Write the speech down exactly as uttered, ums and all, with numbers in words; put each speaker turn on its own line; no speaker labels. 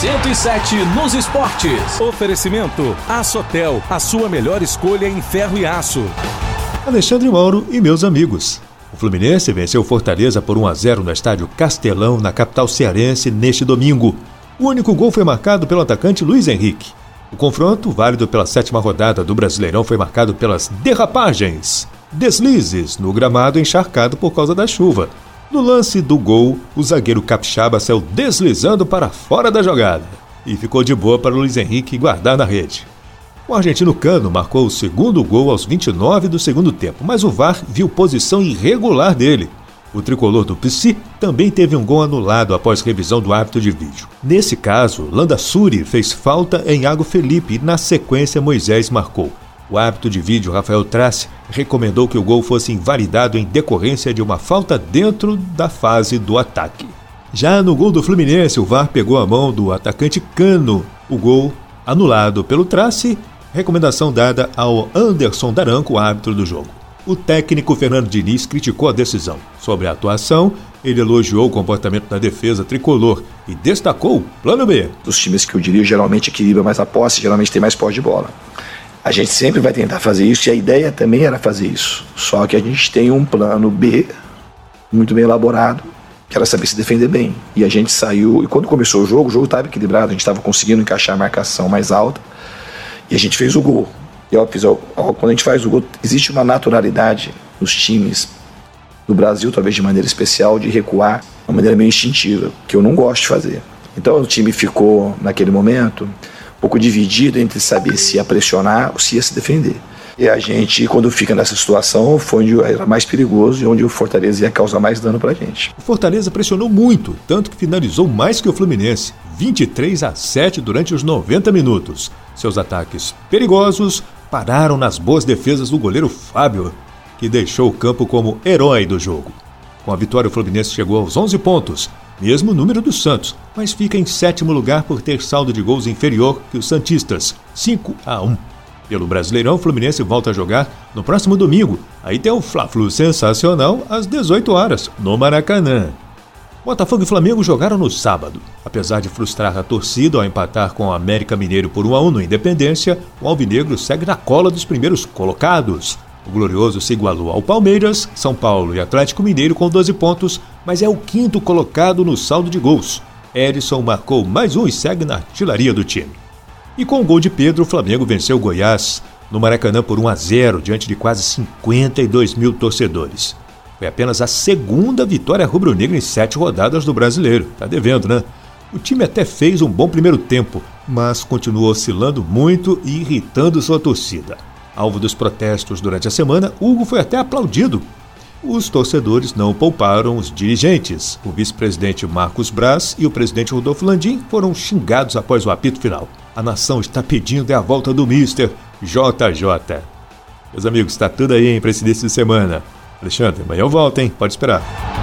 cento e sete nos esportes.
Oferecimento Açotel, a sua melhor escolha em ferro e aço.
Alexandre Mauro e meus amigos. O Fluminense venceu o Fortaleza por um a zero no estádio Castelão, na capital cearense, neste domingo. O único gol foi marcado pelo atacante Luiz Henrique. O confronto, válido pela sétima rodada do Brasileirão, foi marcado pelas derrapagens, deslizes no gramado encharcado por causa da chuva. No lance do gol, o zagueiro capixaba saiu deslizando para fora da jogada e ficou de boa para o Luiz Henrique guardar na rede. O argentino Cano marcou o segundo gol aos vinte e nove do segundo tempo, mas o V A R viu posição irregular dele. O tricolor do P S I também teve um gol anulado após revisão do árbitro de vídeo. Nesse caso, Landassuri fez falta em Iago Felipe e, na sequência, Moisés marcou. O árbitro de vídeo, Rafael Trace, recomendou que o gol fosse invalidado em decorrência de uma falta dentro da fase do ataque. Já no gol do Fluminense, o V A R pegou a mão do atacante Cano. O gol, anulado pelo Trace, recomendação dada ao Anderson Daranco, árbitro do jogo. O técnico Fernando Diniz criticou a decisão. Sobre a atuação, ele elogiou o comportamento da defesa tricolor e destacou o plano B.
Os times que eu diria geralmente equilibram mais a posse, geralmente tem mais posse de bola. A gente sempre vai tentar fazer isso e a ideia também era fazer isso. Só que a gente tem um plano B muito bem elaborado, que era saber se defender bem. E a gente saiu, e quando começou o jogo, o jogo estava equilibrado, a gente estava conseguindo encaixar a marcação mais alta e a gente fez o gol. E ó, ó, quando a gente faz o gol, existe uma naturalidade nos times do Brasil, talvez de maneira especial, de recuar de uma maneira meio instintiva, que eu não gosto de fazer. Então o time ficou, naquele momento, um pouco dividido entre saber se ia pressionar ou se ia se defender. E a gente, quando fica nessa situação, foi onde era mais perigoso e onde o Fortaleza ia causar mais dano pra gente.
O Fortaleza pressionou muito, tanto que finalizou mais que o Fluminense, vinte e três a sete durante os noventa minutos. Seus ataques perigosos pararam nas boas defesas do goleiro Fábio, que deixou o campo como herói do jogo. Com a vitória, o Fluminense chegou aos onze pontos, mesmo número do Santos, mas fica em sétimo lugar por ter saldo de gols inferior que os santistas, cinco a um. Pelo Brasileirão, o Fluminense volta a jogar no próximo domingo. Aí tem o Fla-Flu sensacional às dezoito horas, no Maracanã. Botafogo e Flamengo jogaram no sábado. Apesar de frustrar a torcida ao empatar com o América Mineiro por um a um no Independência, o alvinegro segue na cola dos primeiros colocados. O Glorioso se igualou ao Palmeiras, São Paulo e Atlético Mineiro com doze pontos, mas é o quinto colocado no saldo de gols. Erisson marcou mais um e segue na artilharia do time. E com o gol de Pedro, o Flamengo venceu o Goiás no Maracanã por um a zero diante de quase cinquenta e dois mil torcedores. Foi apenas a segunda vitória rubro-negra em sete rodadas do Brasileiro. Tá devendo, né? O time até fez um bom primeiro tempo, mas continuou oscilando muito e irritando sua torcida. Alvo dos protestos durante a semana, Hugo foi até aplaudido. Os torcedores não pouparam os dirigentes. O vice-presidente Marcos Braz e o presidente Rodolfo Landim foram xingados após o apito final. A nação está pedindo é a volta do mister J J. Meus amigos, está tudo aí, hein, para esse início de semana. Alexandre, amanhã eu volto, hein? Pode esperar.